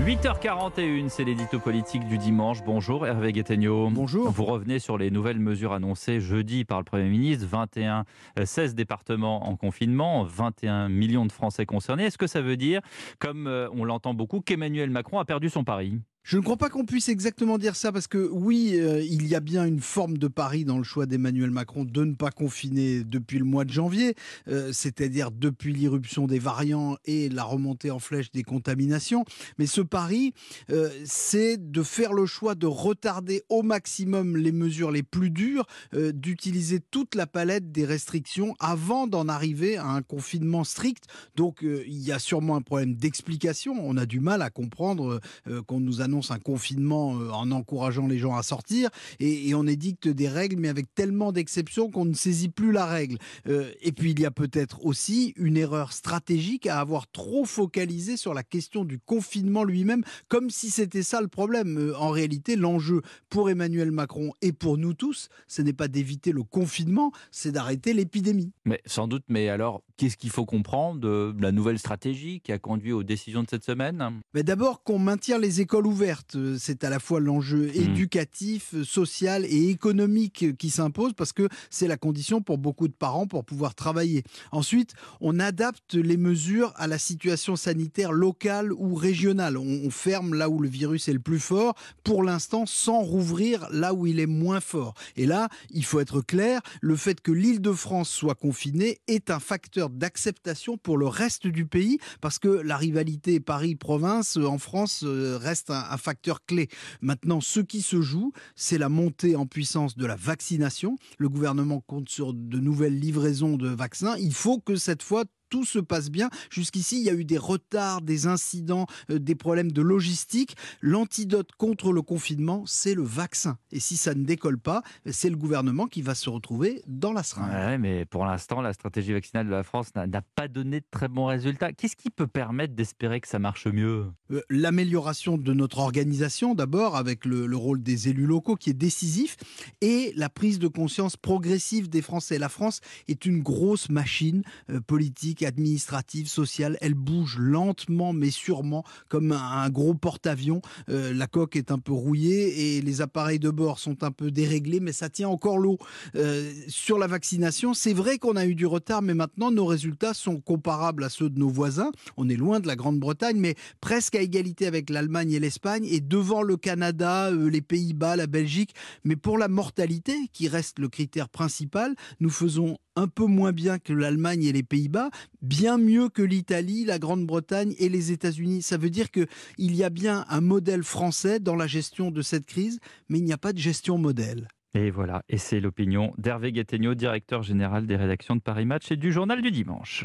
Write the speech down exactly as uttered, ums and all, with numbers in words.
huit heures quarante et une, c'est l'édito politique du dimanche. Bonjour Hervé Guettegno. Bonjour. Vous revenez sur les nouvelles mesures annoncées jeudi par le Premier ministre. vingt et un, seize départements en confinement, vingt et un millions de Français concernés. Est-ce que ça veut dire, comme on l'entend beaucoup, qu'Emmanuel Macron a perdu son pari ? Je ne crois pas qu'on puisse exactement dire ça parce que oui, euh, il y a bien une forme de pari dans le choix d'Emmanuel Macron de ne pas confiner depuis le mois de janvier, euh, c'est-à-dire depuis l'irruption des variants et la remontée en flèche des contaminations. Mais ce pari, euh, c'est de faire le choix de retarder au maximum les mesures les plus dures, euh, d'utiliser toute la palette des restrictions avant d'en arriver à un confinement strict. Donc euh, il y a sûrement un problème d'explication. On a du mal à comprendre euh, qu'on nous annonce un confinement en encourageant les gens à sortir et, et on édicte des règles mais avec tellement d'exceptions qu'on ne saisit plus la règle. Euh, et puis il y a peut-être aussi une erreur stratégique à avoir trop focalisé sur la question du confinement lui-même, comme si c'était ça le problème. Euh, en réalité, l'enjeu pour Emmanuel Macron et pour nous tous, ce n'est pas d'éviter le confinement, c'est d'arrêter l'épidémie. Mais sans doute, mais alors, qu'est-ce qu'il faut comprendre de la nouvelle stratégie qui a conduit aux décisions de cette semaine ? Mais d'abord qu'on maintient les écoles ouvertes. C'est à la fois l'enjeu mmh. éducatif, social et économique qui s'impose parce que c'est la condition pour beaucoup de parents pour pouvoir travailler. Ensuite, on adapte les mesures à la situation sanitaire locale ou régionale. On ferme là où le virus est le plus fort, pour l'instant sans rouvrir là où il est moins fort. Et là, il faut être clair, le fait que l'Île-de-France soit confinée est un facteur d'acceptation pour le reste du pays parce que la rivalité Paris-Province en France reste un un facteur clé. Maintenant, ce qui se joue, c'est la montée en puissance de la vaccination. Le gouvernement compte sur de nouvelles livraisons de vaccins. Il faut que cette fois, tout se passe bien. Jusqu'ici, il y a eu des retards, des incidents, euh, des problèmes de logistique. L'antidote contre le confinement, c'est le vaccin. Et si ça ne décolle pas, c'est le gouvernement qui va se retrouver dans la seringue. Ouais, mais pour l'instant, la stratégie vaccinale de la France n'a, n'a pas donné de très bons résultats. Qu'est-ce qui peut permettre d'espérer que ça marche mieux ? euh, L'amélioration de notre organisation, d'abord, avec le, le rôle des élus locaux qui est décisif, et la prise de conscience progressive des Français. La France est une grosse machine euh, politique, administrative, sociale, elle bouge lentement mais sûrement comme un, un gros porte-avions. Euh, la coque est un peu rouillée et les appareils de bord sont un peu déréglés, mais ça tient encore l'eau. Euh, sur la vaccination, c'est vrai qu'on a eu du retard, mais maintenant nos résultats sont comparables à ceux de nos voisins. On est loin de la Grande-Bretagne, mais presque à égalité avec l'Allemagne et l'Espagne et devant le Canada, euh, les Pays-Bas, la Belgique. Mais pour la mortalité, qui reste le critère principal, nous faisons un peu moins bien que l'Allemagne et les Pays-Bas, bien mieux que l'Italie, la Grande-Bretagne et les États-Unis. Ça veut dire qu'il y a bien un modèle français dans la gestion de cette crise, mais il n'y a pas de gestion modèle. Et voilà, et c'est l'opinion d'Hervé Guettegno, directeur général des rédactions de Paris Match et du Journal du Dimanche.